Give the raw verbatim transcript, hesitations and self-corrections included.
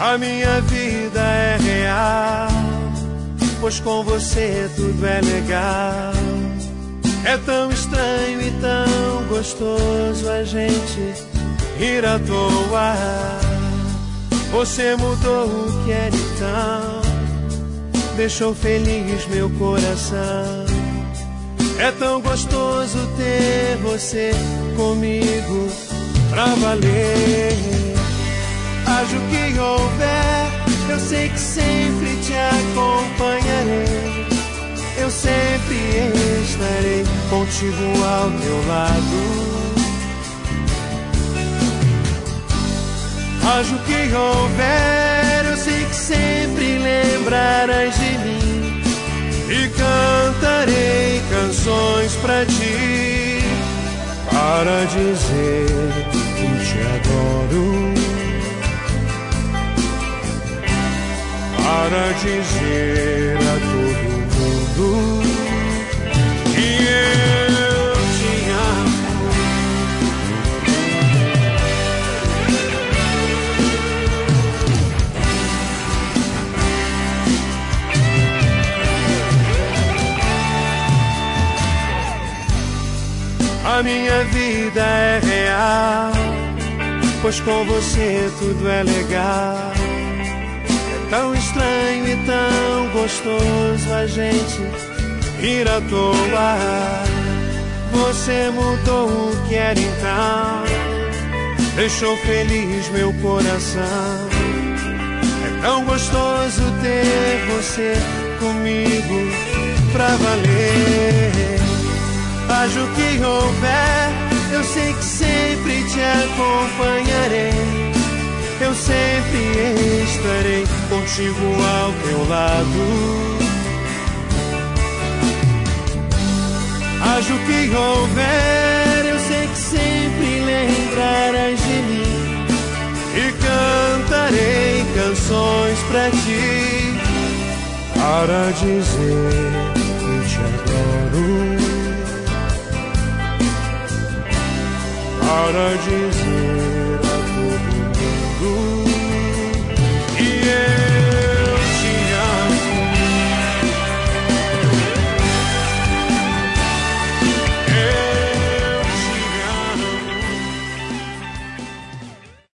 A minha vida é real, pois com você tudo é legal. É tão estranho e tão gostoso a gente rir à toa. Você mudou o que era então, deixou feliz meu coração. É tão gostoso ter você comigo pra valer. Haja o que houver, eu sei que sempre te acompanharei. Eu sempre estarei contigo ao teu lado. Haja o que houver, eu sei que sempre lembrarás de mim. E cantarei canções pra ti, para dizer que te adoro, para dizer a todo mundo que eu te amo. A minha vida é real, pois com você tudo é legal. Tão estranho e tão gostoso a gente rir à toa. Você mudou o que era então, deixou feliz meu coração. É tão gostoso ter você comigo pra valer. Haja o que houver, eu sei que sempre te acompanharei. Eu sempre estarei contigo ao teu lado. Haja o que houver, eu sei que sempre lembrarás de mim. E cantarei canções pra ti, para dizer que te adoro, para dizer